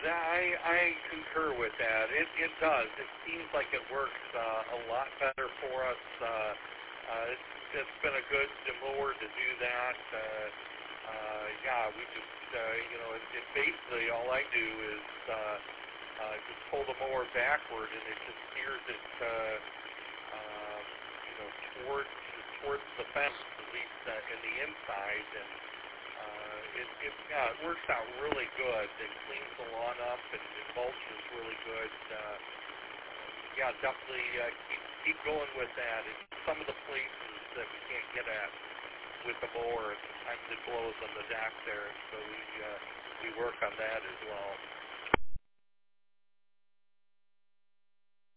I concur with that. It does. It seems like it works a lot better for us. It's been a good mower to do that. Yeah, we just, it basically all I do is just pull the mower backward, and it just steers it, towards the fence, at least in the inside, and it works out really good. It cleans the lawn up, and it mulches really good. Yeah, definitely keep going with that. And some of the places that we can't get at with the mower, sometimes it blows on the deck there, so we work on that as well.